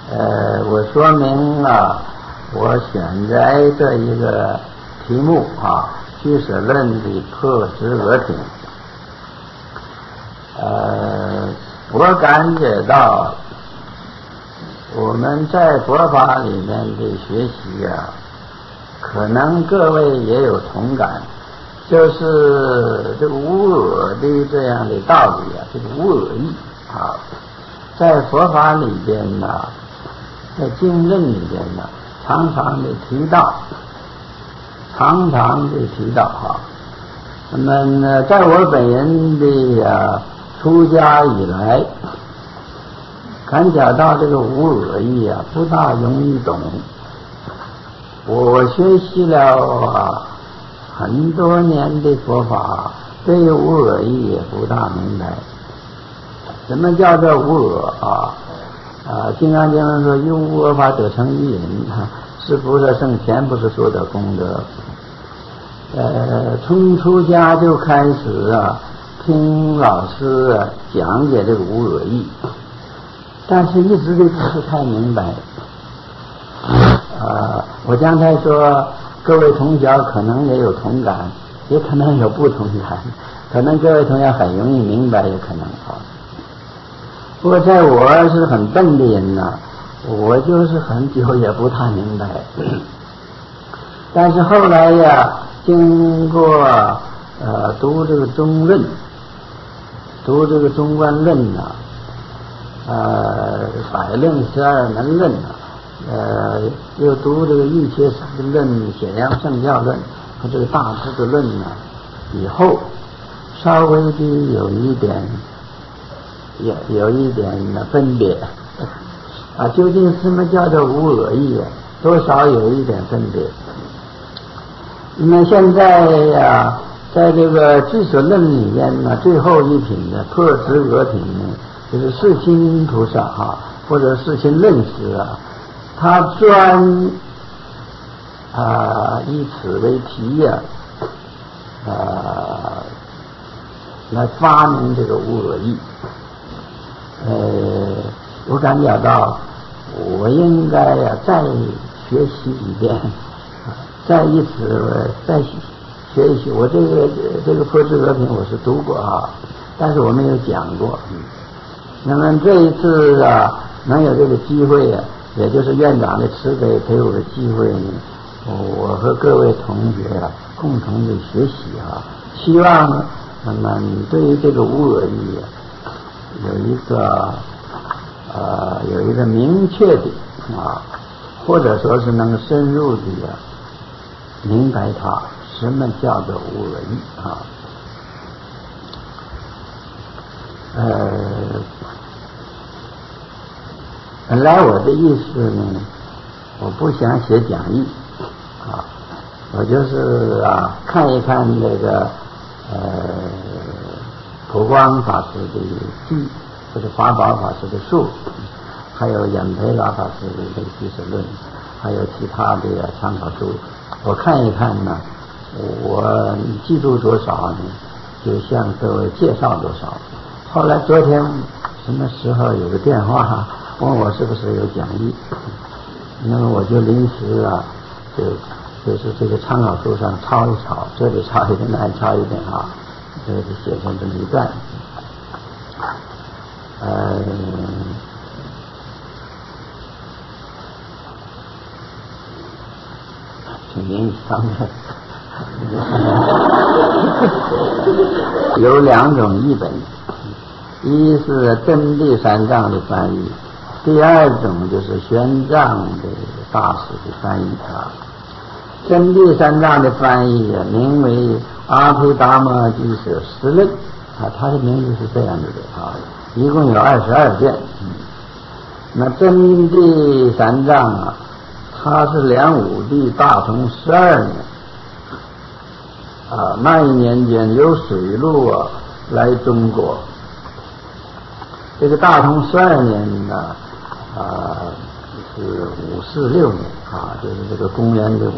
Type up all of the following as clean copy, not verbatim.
我说明了我选择的一个题目俱舍论的破执俄品。我感觉到我们在佛法里面的学习可能各位也有同感，就是这个无我的这样的道理这个无我义在佛法里边呢，在经论里边呢，常常的提到那么呢，在我本人的出家以来，感觉到这个无我义不大容易懂。我学习了很多年的佛法，对无我义也不大明白。什么叫做无我金刚经上说用无我法得成一人是菩萨圣前不是说的功德。从出家就开始听老师讲解这个无我义，但是一直都不是太明白。我刚才说各位同学可能也有同感，也可能有不同感，可能各位同学很容易明白，也可能不过在我是很笨的人我就是很久也不太明白。但是后来经过读这个中论，读这个中观论百论12门论又读这个一切三论、显扬圣教论和这个大智度论以后，稍微的有一点分别究竟什么叫做无我义多少有一点分别。那么现在在这个俱舍论里面最后一品的破执俄品就是世亲菩萨或者世亲论师他专以此为题来发明这个无我义。我感觉到我应该再学习一遍，再以此再学一学。我这个破执俄品我是读过但是我没有讲过。那么这一次能有这个机会也就是院长的慈悲给我的机会我和各位同学共同的学习希望那么你对于这个无我义有一个明确的或者说是能深入的明白它什么叫做无我义本来我的意思呢，我不想写讲义我就是看一看那个普光法师的记，或者法宝法师的述，还有演培老法师的这个俱舍论，还有其他的参考书，我看一看我记住多少呢，就向各位介绍多少。后来昨天什么时候有个电话问我是不是有讲义，那么我就临时就是这个参考书上抄一抄，这里抄一点，那里抄一点就写成这么一段。挺名方面有2种译本，一是真谛三藏的翻译，第二种就是玄奘的大师的翻译真谛三藏的翻译名为阿毗达摩俱舍十论他的名字是这样子的一共有22卷。那真谛三藏他是梁武帝大同12年那一年间由水路来中国。这个大同12年是546年就是这个公元的546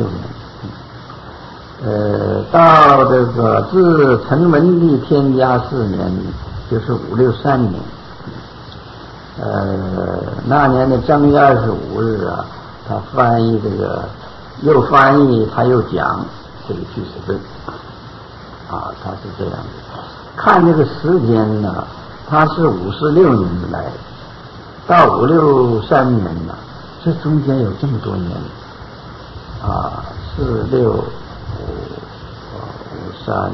年。到这个自陈文帝天嘉4年就是563年。 那年的正月25日啊，他翻译这个，又翻译他又讲这个俱舍论啊，他是这样的。看这个时间呢，他是56年来，到563年呢，这中间有这么多年啊，4、6、5、3、7，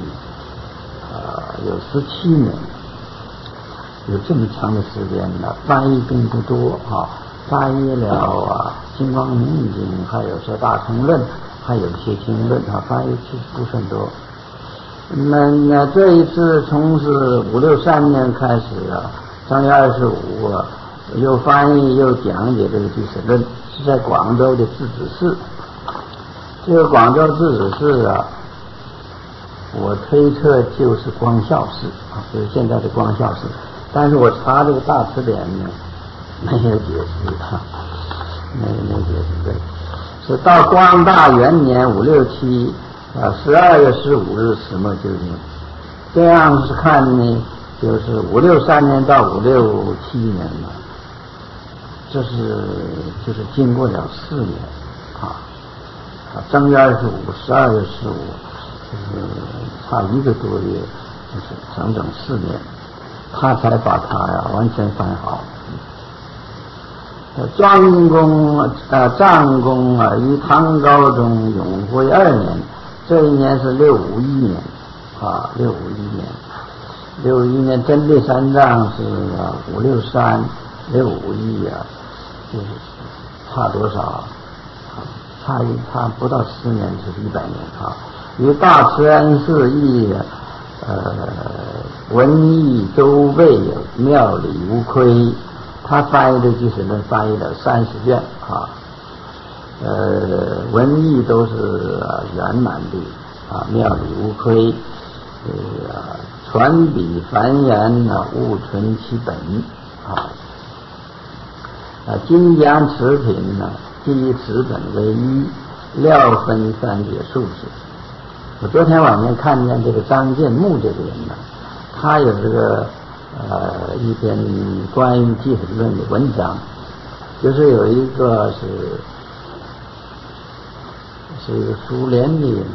有17年。有这么长的时间呢，翻译并不多啊，翻译了金光明经，还有些大乘论，还有一些经论啊，翻译其实不算多。那这一次从是563年开始啊，正月25啊，又翻译又讲解这个俱舍论，是在广州的智子寺。这个广州智子寺啊，我推测就是光孝寺啊，就是现在的光孝寺。但是我查这个大词典呢，没有解释啊，没有解释对。是到光大元年56712月15日始末究竟。这样是看呢，就是563年到567年了，就是经过了4年啊，正月25、12月15，就是差1个多月，就是整整4年。他才把它完全翻好。庄公张公于唐高宗永徽2年，这一年是651年啊，651年真谛三藏是563、651啊，就是差多少？差不到10年，就是100年啊。于大慈恩寺译文艺周备妙理无亏，他翻译的俱舍论翻译了30卷啊，文艺都是圆满的啊，妙理无亏，传笔繁言勿存其本啊，金江持品第一持本为1，料分3解数字。我昨天晚上看见这个张建木这个人呢，他有这个一篇关于俱舍论的文章，就是有一个是一个苏联的人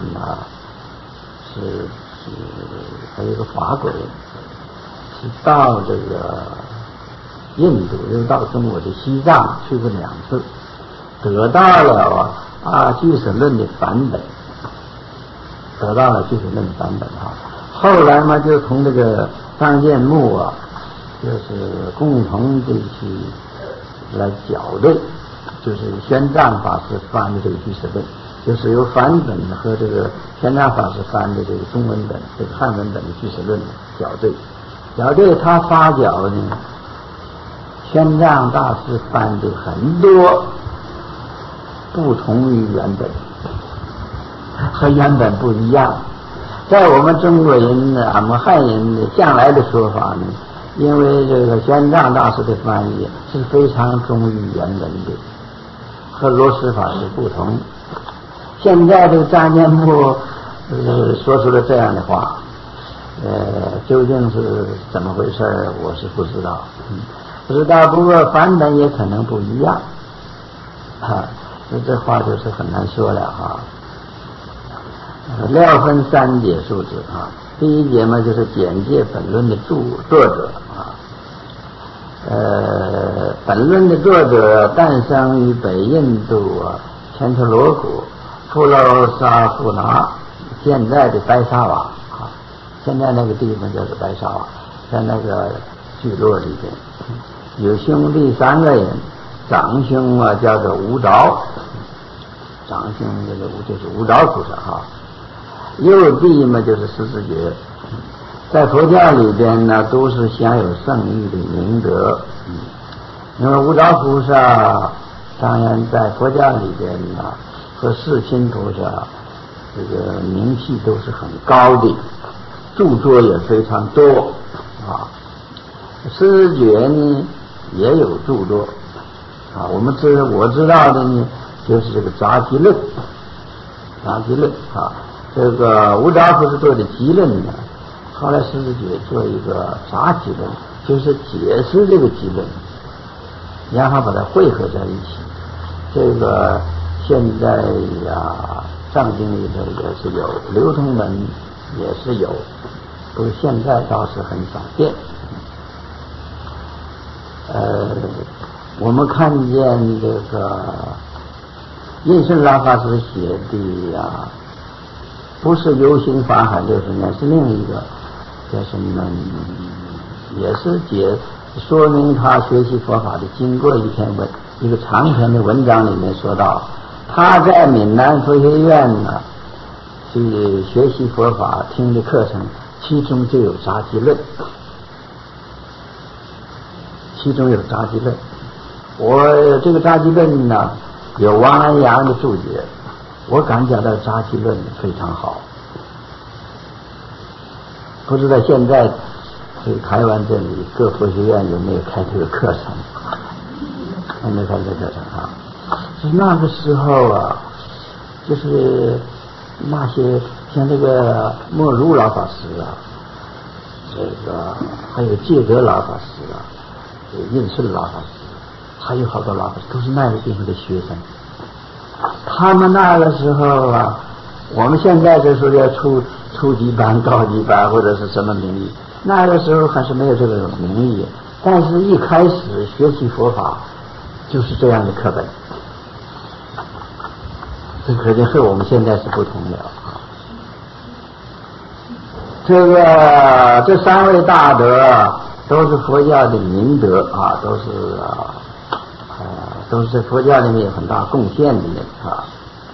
还有一个法国人，是到这个印度又到中国的西藏去过2次，得到了俱舍论的版本。得到了俱舍论的版本后来嘛，就从这个张建木就是共同的去来校对，就是玄奘法师翻的这个俱舍论，就是由梵本和这个玄奘法师翻的这个中文本、这个汉文本的俱舍论校对，他发觉呢，玄奘大师翻的很多不同于原本。和原本不一样，在我们中国人呢，我们汉人的将来的说法呢，因为这个玄奘大师的翻译是非常忠于原文的，和罗什法师不同。现在这个张建木说出了这样的话，究竟是怎么回事我是不知道，不过版本也可能不一样这话就是很难说了料分3解数字第一节嘛，就是简介本论的作者本论的作者诞生于北印度犍陀罗国富罗沙富拿，现在的白沙瓦现在那个地方叫做白沙瓦，在那个聚落里边，有兄弟3个人，长兄叫做无着，长兄这个就是无着菩萨右弟嘛就是十字觉，在佛教里边呢都是享有圣誉的名德。因为无着菩萨当然在佛教里边和世亲菩萨这个名气都是很高的，著作也非常多十字觉呢也有著作我知道的呢就是这个杂集论这个无着菩萨做的集论呢，后来十字觉做一个杂集论， 就是解释这个基论，然后把它汇合在一起。这个现在呀，藏经里头也是有，流通文也是有，不过现在倒是很少见。我们看见这个印顺拉法师写的呀，不是游行法海60年，是另一个叫什么？也是说明他学习佛法的经过一个长篇的文章里面说到，他在闽南佛学院呢去学习佛法听的课程，其中就有杂集论，我这个杂集论呢有王安阳的注解，我感觉到杂集论非常好。不知道现在这个台湾这里各佛学院有没有开这个课程？还没开这个课程啊？就是那个时候啊，就是那些像这个莫如老法师啊，这个还有戒德老法师啊，印顺老法师，还有好多老法师都是那个地方的学生。他们那个时候啊，我们现在就说要初级班、高级班或者是什么名义，那个时候还是没有这个名义，但是一开始学习佛法就是这样的课本，这可见和我们现在是不同的啊。这3位大德都是佛教的明德啊，都是佛教里面有很大贡献的人啊。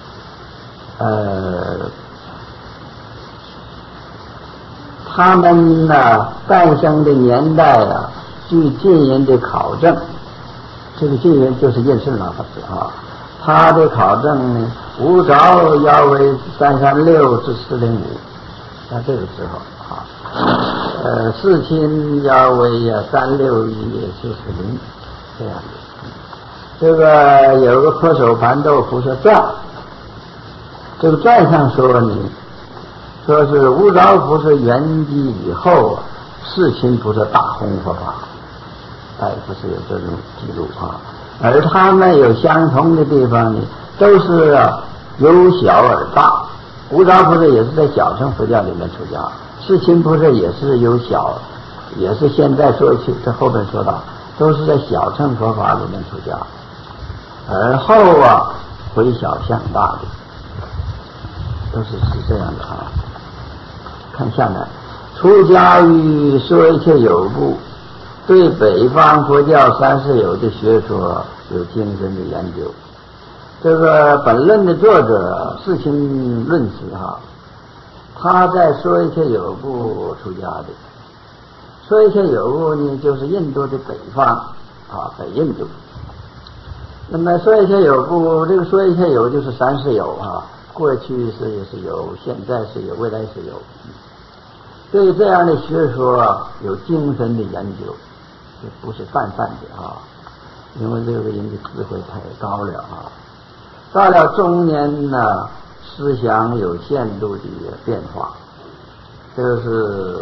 他们呢诞生的年代啊，据近人的考证，这个近人就是印顺老法师啊，他的考证呢，无着要为336至405，在这个时候啊，世亲要为361至440这样的。这个有个破手盘豆菩萨传，这个传上说呢，说是无着菩萨圆寂以后啊，世亲菩萨大弘佛法，不是有这种记录啊。而他们有相同的地方呢，都是由小而大。无着菩萨也是在小乘佛教里面出家，世亲菩萨也是由小，也是现在说起这后边说到，都是在小乘佛法里面出家，而后回小向大的，都是这样的啊。看下面，出家于说一切有部，对北方佛教30有的学说有精深的研究。这个本论的作者世亲论师他在说一切有部出家的。说一切有部呢，就是印度的北方北印度。那么说一切有部，这个说一切有就是30有过去也是有，现在是有，未来是有。对这样的学说有精深的研究，这不是泛泛的因为这个人的智慧太高了到了中年呢，思想有限度的变化。这个是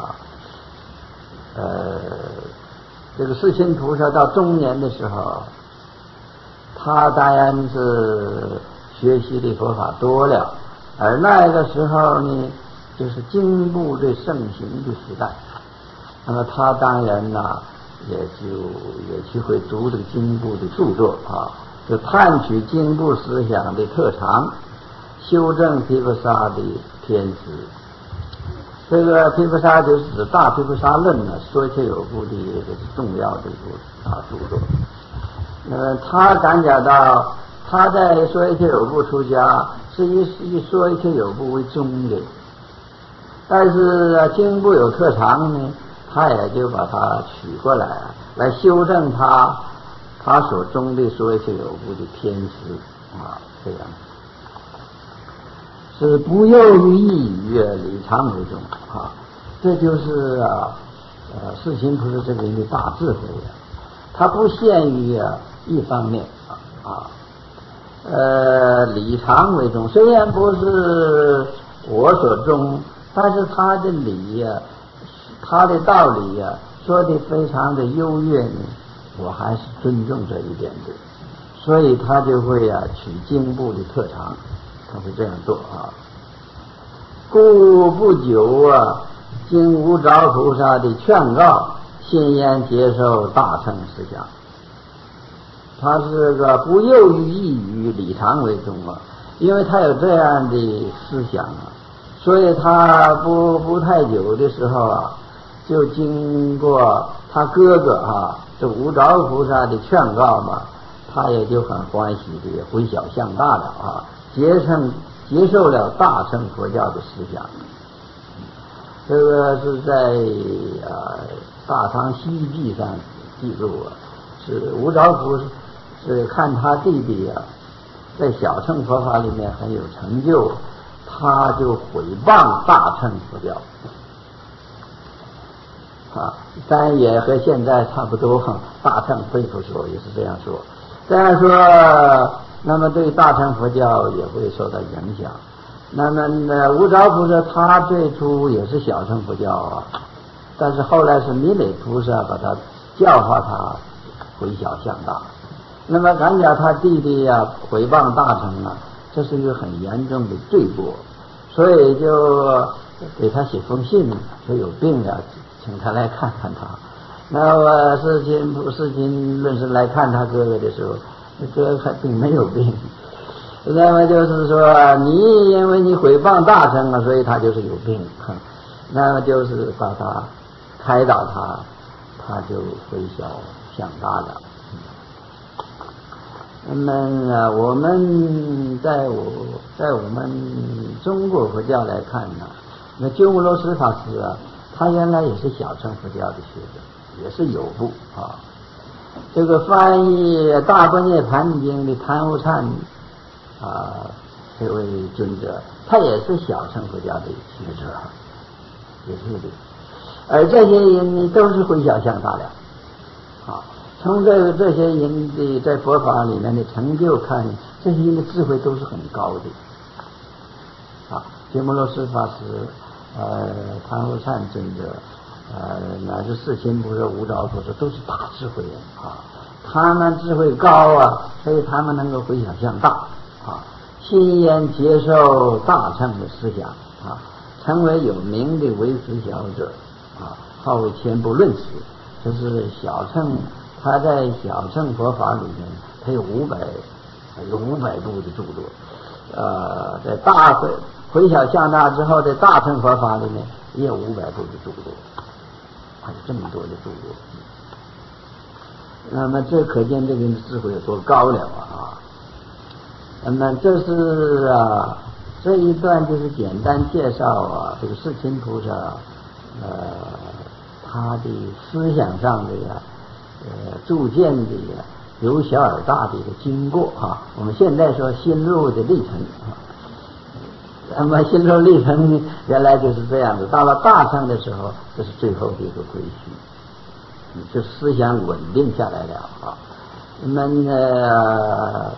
这个世亲菩萨到中年的时候，他当然是学习的佛法多了，而那个时候呢，就是经部最盛行的时代。那么他当然也去会读这个经部的著作就探取经部思想的特长，修正毗婆沙的偏执。这个毗婆沙就是指大毗婆沙论说一切有部的这个重要的一部著作。他感觉到他在说一切有部出家是以说一切有部为宗的，但是经部有特长呢，他也就把它取过来修正他所中的说一切有部的偏执这样是不囿于一语，理常为宗这就是世亲菩萨这个人的大智慧他不限于一方面理常为宗，虽然不是我所宗，但是他的理他的道理说的非常的优越呢，我还是尊重这一点的，所以他就会取经部的特长，他会这样做啊。故不久经无着菩萨的劝告，欣然接受大乘思想。他是个不囿于一语，理常为宗因为他有这样的思想所以他不太久的时候就经过他哥哥这无着菩萨的劝告嘛，他也就很欢喜的回小向大了接受了大乘佛教的思想。这个是在大唐西记上记录是无着菩萨是看他弟弟在小乘佛法里面很有成就，他就毁谤大乘佛教当然也和现在差不多，大乘非佛说也是这样说。这样说，那么对大乘佛教也会受到影响。那么无着菩萨他最初也是小乘佛教但是后来是弥勒菩萨把他教化他回小向大。那么赶脚他弟弟毁谤大乘这是一个很严重的罪过，所以就给他写封信，说有病请他来看看他。那么世亲论师来看他哥哥的时候，哥哥并没有病。那么就是说，你因为你毁谤大乘所以他就是有病。那么就是把他开导他就回小向大了。那么我们在我们中国佛教来看那鸠摩罗什法师他原来也是小乘佛教的学者，也是有部这个翻译《大般涅盘经》的贪无忏这位尊者，他也是小乘佛教的学者，也是的。而这些人呢，都是回小向大了从这些人的在佛法里面的成就看，这些人的智慧都是很高的鸠摩罗什法师贪无忏尊者乃至世亲菩萨无着菩萨都是大智慧人他们智慧高所以他们能够回小向大欣然接受大乘的思想成为有名的唯识小者号为千部论师。这是小乘，他在小乘佛法里面他有500部的著作在大回小向大之后，在大乘佛法里面也有500部的著作，还有这么多的著作。那么这可见这个人的智慧有多高了那么这是这一段就是简单介绍这个世亲菩萨他的思想上的铸建的由小而大的一个经过我们现在说心路的历程那么心路历程原来就是这样子，到了大乘的时候，这是最后的一个归虚，就思想稳定下来了那么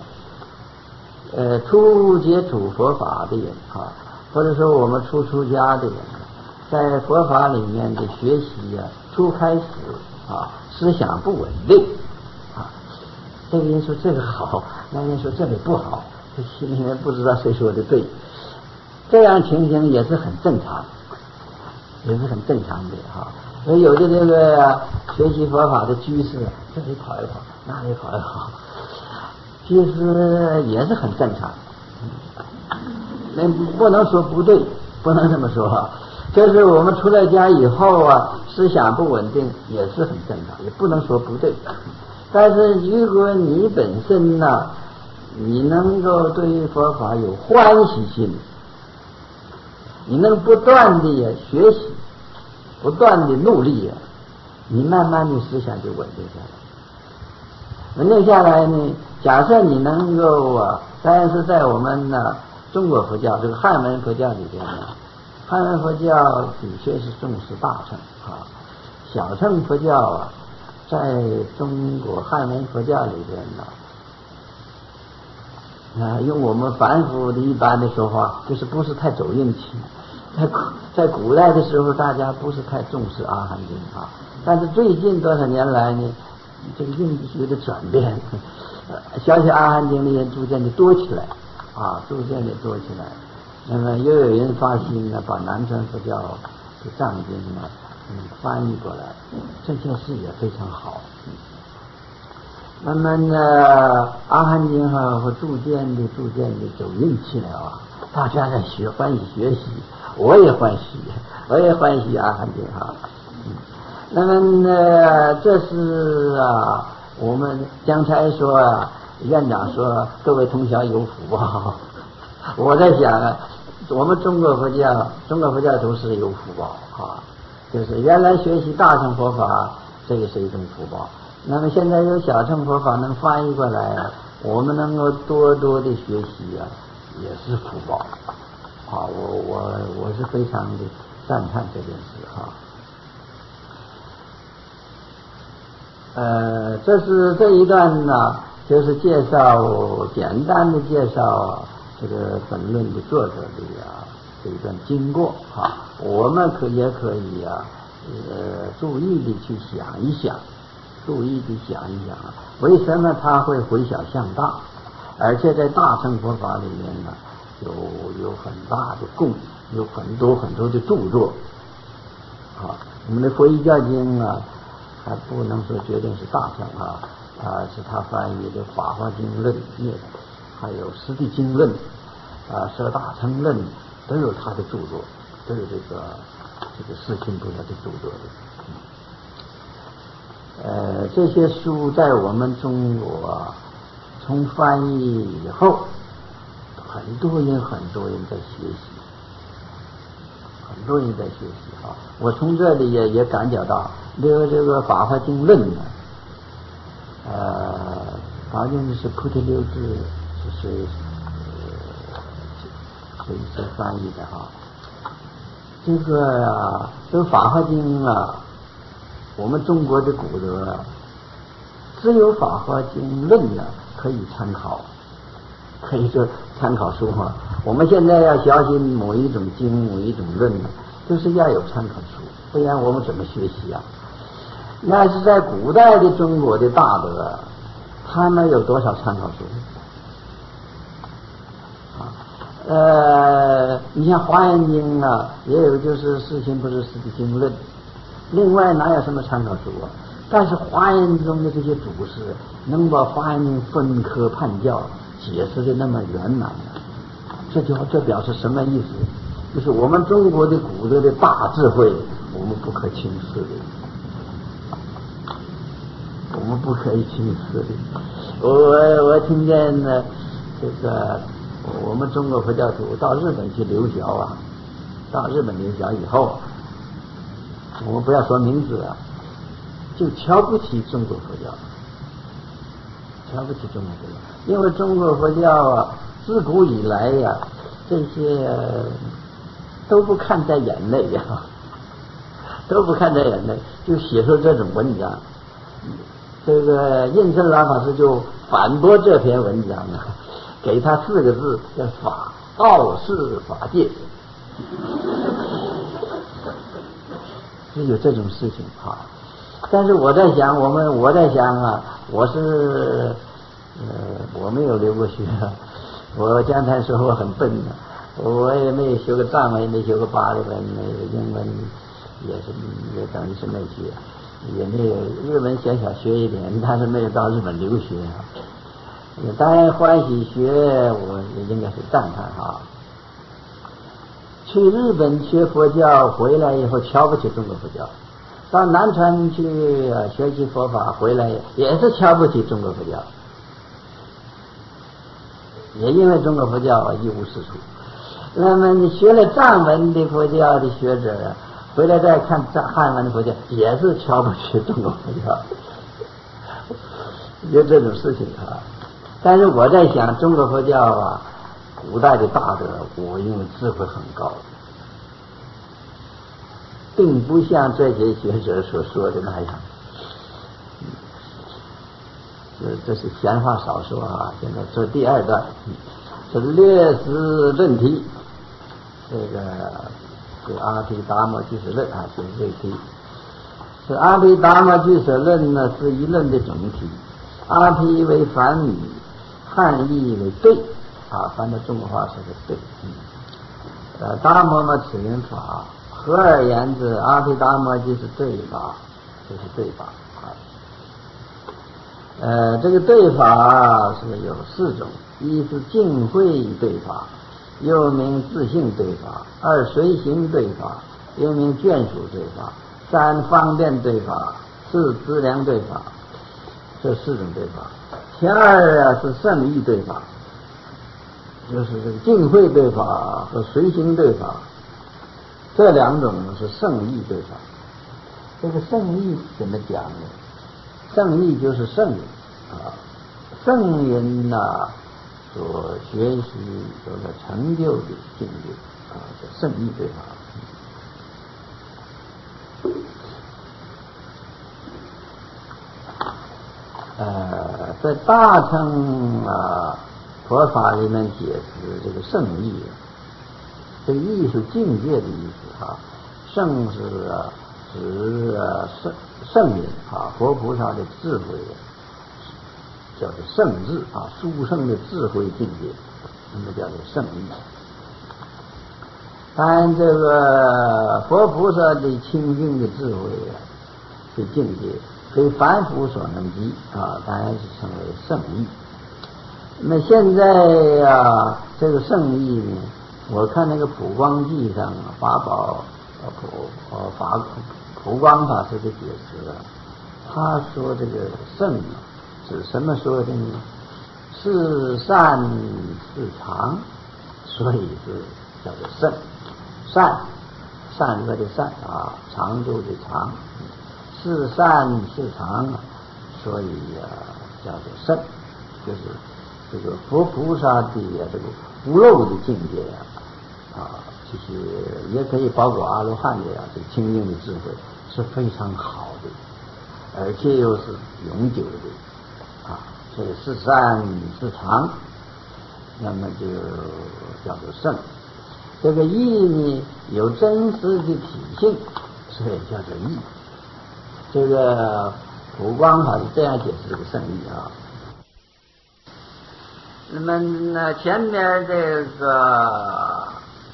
初接触佛法的人或者说我们出家的人在佛法里面的学习初开始思想不稳定这个人说这个好，那人说这个不好，这心里面不知道谁说的对，这样情形也是很正常，也是很正常的所以有的这个学习佛法的居士这里跑一跑，那里跑一跑，其实也是很正常，那不能说不对，不能这么说就是我们出了家以后思想不稳定也是很正常，也不能说不对。但是如果你本身你能够对于佛法有欢喜心，你能不断的学习，不断的努力你慢慢的思想就稳定下来。稳定下来呢，假设你能够当然是在我们中国佛教这个汉文佛教里边汉文佛教的确是重视大乘小乘佛教在中国汉文佛教里边用我们凡夫的一般的说法，就是不是太走运气， 在古代的时候，大家不是太重视阿含经啊，但是最近多少年来呢，这个印度学的转变，小阿含经的人逐渐的多起来啊，逐渐的多起来。那么又有人发心呢，把南传佛教的藏经呢，翻译过来，这件事也非常好。慢慢的，阿含经和逐渐的走运气了啊，大家在欢喜学习，我也欢喜阿含经哈。那么呢，这是我们刚才说院长说各位同学有福报，我在想我们中国佛教徒是有福报啊，就是原来学习大乘佛法，这个是一种福报。那么现在有小乘佛法能翻译过来，我们能够多多的学习也是福报啊！我是非常的赞叹这件事这一段呢，就是简单的介绍这个本论的作者的这一段经过啊，我们也可以注意的去想一想，为什么他会回小向大，而且在大乘佛法里面呢，有很大的有很多的著作啊。我们的佛遗教经还不能说决定是大乘是他翻译的《法华经论》还有《十地经论》《摄大乘论》都有他的著作，都有这个释亲菩萨的著作的。这些书在我们中国从翻译以后，很多人在学习，我从这里也感觉到，这个《法华经论》呢，法华经是菩提流支是谁翻译的这个法华经我们中国的古德只有法华经论可以参考，可以说参考书我们现在要相信某一种经某一种论就是要有参考书，不然我们怎么学习那是在古代的中国的大德，他们有多少参考书你像华严经也有，就是释亲不是十地经论，另外哪有什么参考书但是华严中的这些祖师能把华严经分科判教解释的那么圆满这表示什么意思？就是我们中国的古德的大智慧，我们不可轻视的。我听见这个我们中国佛教徒到日本去留学以后，我们不要说名字就瞧不起中国佛教，因为中国佛教自古以来这些都不看在眼内就写出这种文章。这个印顺老法师就反驳这篇文章给他4个字叫法道是法界，是有这种事情但是我在想我没有留过学，我刚才说我很笨我也没有学过藏文，也没学过巴利文，英文也等于是没学，也没有日文小学一点，但是没有到日本留学当然欢喜学，我也应该是赞叹去日本学佛教回来以后瞧不起中国佛教，到南传去学习佛法回来也是瞧不起中国佛教，也因为中国佛教一无是处。那么你学了藏文的佛教的学者回来再看汉文的佛教，也是瞧不起中国佛教，有这种事情但是我在想，中国佛教古代的大德，我因为智慧很高，并不像这些学者所说的那样。这是闲话少说现在做第2段，是略识论题。这个这阿毗达摩俱舍论啊，就是这一题。这阿毗达摩俱舍论呢是一论的总体，阿毗为梵语，汉译为对啊，翻到中国话是个对。达摩嘛此云法，合而言之，阿毗达摩就是对法，就是对法啊。这个对法是有4种，一是净慧对法，又名自性对法；二随行对法，又名眷属对法；三方便对法；四资粮对法。这4种对法。其二是圣意对法，就是这个净慧对法和随行对法，这2种是圣意对法。这个圣意怎么讲呢？圣意就是圣人啊，圣人呐所学习所成就的境界啊，这圣意对法。在大乘佛法里面解释这个圣意，这个意是境界的意思啊，圣是指圣人啊，佛菩萨的智慧，叫做圣智啊，殊胜的智慧境界，那么叫做圣意。当然，这个佛菩萨的清净的智慧的境界，非凡夫所能及啊，当然是称为圣意。那现在这个圣意呢，我看那个普光记上法宝普光法师的解释他说这个圣是什么说的呢？是善是常，所以是叫做圣。善恶的善啊，长度的长，是善是常，所以叫做圣，就是这个佛菩萨的这个无漏的境界就是也可以包括阿罗汉的这个清净的智慧是非常好的，而且又是永久的所以是善是常，那么就叫做圣。这个义呢有真实的体性，所以叫做义。这个普光法是这样解释这个圣义那么呢，前面这个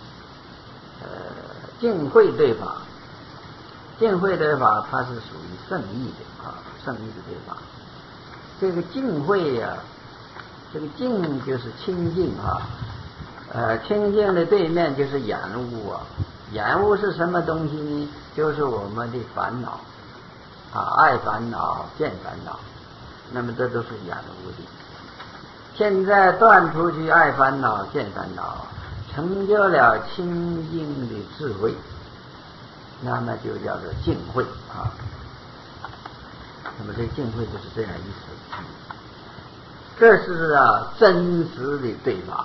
净慧对法，净慧对法它是属于圣义的圣义的对法。这个净慧这个净就是清净清净的对面就是染污染污是什么东西呢？就是我们的烦恼爱烦恼、见烦恼，那么这都是染污的。现在断除去爱烦恼、见烦恼，成就了清净的智慧，那么就叫做净慧那么这净慧就是这样意思。这是真实的对法。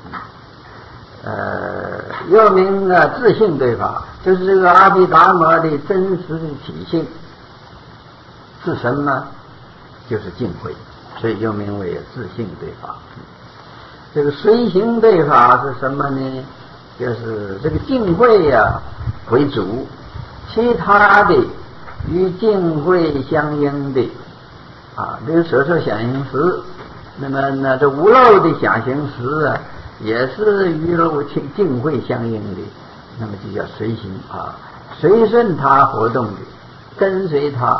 又名自性对法，就是这个阿毗达摩的真实的体性是什么？就是净慧，所以又名为自性对法。这个随行对法是什么呢？就是这个净慧为主，其他的与净慧相应的比如色受想行识，那么呢这无漏的想行识也是与净慧相应的，那么就叫随行随顺他活动的，跟随他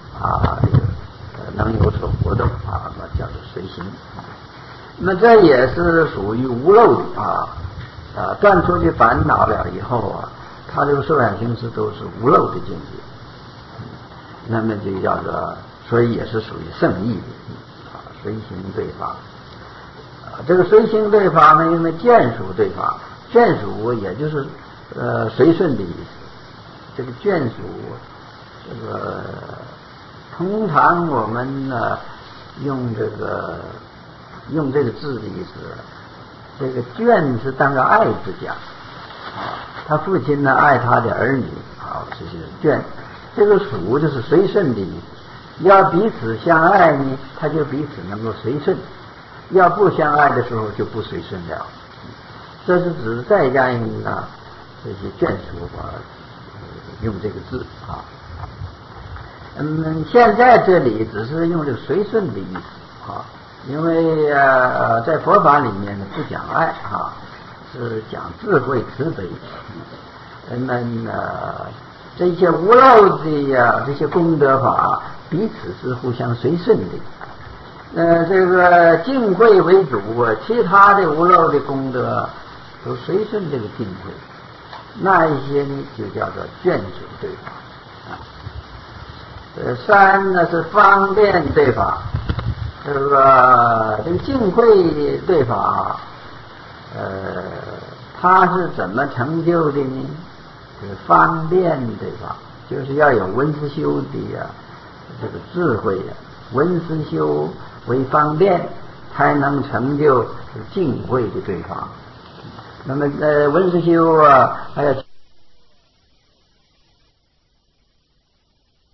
能有所活动那叫做随行。那么这也是属于无漏的断除去烦恼了以后他这个受想行识都是无漏的境界，那么就叫做，所以也是属于圣义的随行对法。这个随行对法呢，因为眷属对法，眷属也就是随顺的意思。这个眷属，这个通常我们用这个字的意思，这个眷是当个爱字讲他父亲呢爱他的儿女这是眷。这个属就是随顺的意思，要彼此相爱呢，他就彼此能够随顺。要不相爱的时候就不随顺了，这是指在家人这些眷属用这个字啊。现在这里只是用这个随顺的意思啊，因为在佛法里面呢不讲爱啊，是讲智慧慈悲。人们这些无漏的这些功德法彼此是互相随顺的。这个净慧为主其他的无漏的功德都随顺这个净慧，那一些呢就叫做眷属对法啊。三呢是方便对法，这个净慧对法，它是怎么成就的呢？是方便对法，就是要有文思修的这个智慧文思修为方便，才能成就净慧的对法。那么文思修还要